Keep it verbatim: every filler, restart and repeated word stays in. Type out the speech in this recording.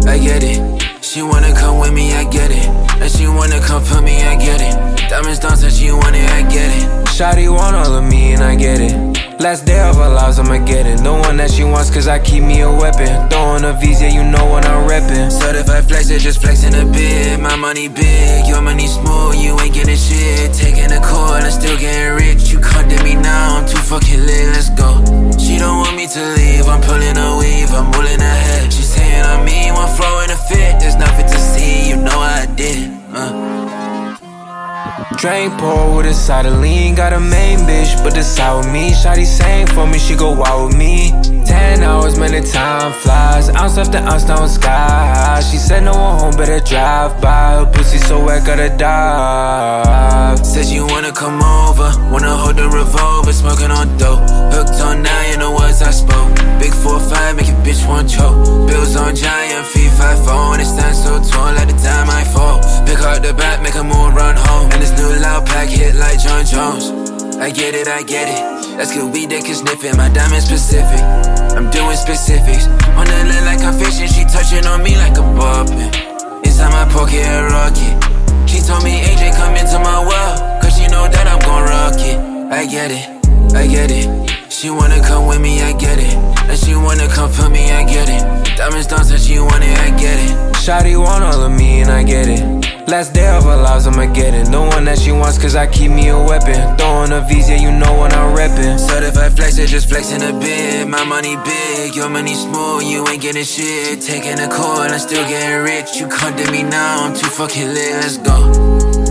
I get it. She wanna come with me, I get it. And she wanna come for me, I get it. Diamonds done, so she want it, I get it. Shawty want all of me and I get it. Last day of our lives, I'ma get it. The one that she wants, cause I keep me a weapon. Throwing a V's, yeah, you know what I'm reppin'. Certified flex, it just flexing a bit. My money big, your money small, you ain't getting shit. Taking a cord and still getting rich. You come to me now, I'm too fucking lit, let's go. She don't want me to leave, I'm pulling a weave, I'm pulling ahead. She's saying I'm mean, one flow in a fit. There's nothing to see, you know I did. Uh. Drink pour with a side of lean. Got a main bitch, but the side with me. Shawty sang for me, she go wild with me. Ten hours, man, the time flies. Ounce after ounce down sky high. She said no one home, better drive by. Her pussy so wet, gotta dive. Says you wanna come over, wanna hold the revolver, smoking on dope. Hooked on now, you know words I spoke. Big four five, make a bitch want choke. Bills on giant, feet five four, and it stands so tall like the time I fall. Pick out the back, make a move, run home. And this new loud pack hit like John Jones. I get it, I get it. Let's get weed, they can sniff it. My diamond specific, I'm doing specifics. On the lid like I'm fishing, she touching on me like a ball pin. Inside my pocket, a rocket. She told me, A J, come into my world, cause she know that I'm gon' rock it. I get it, I get it. She wanna come with me, I get it. And she wanna come for me, I get it. Diamonds done, so she want it, I get it. Shawty want all of me and I get it. Last day of our lives, I'ma get it. The one that she wants, cause I keep me a weapon. Throwing a V's, yeah, you know what I'm reppin'. Certified flex, it just flexing a bit. My money big, your money small, you ain't getting shit. Taking a call and still getting rich. You come to me now, I'm too fucking lit, let's go.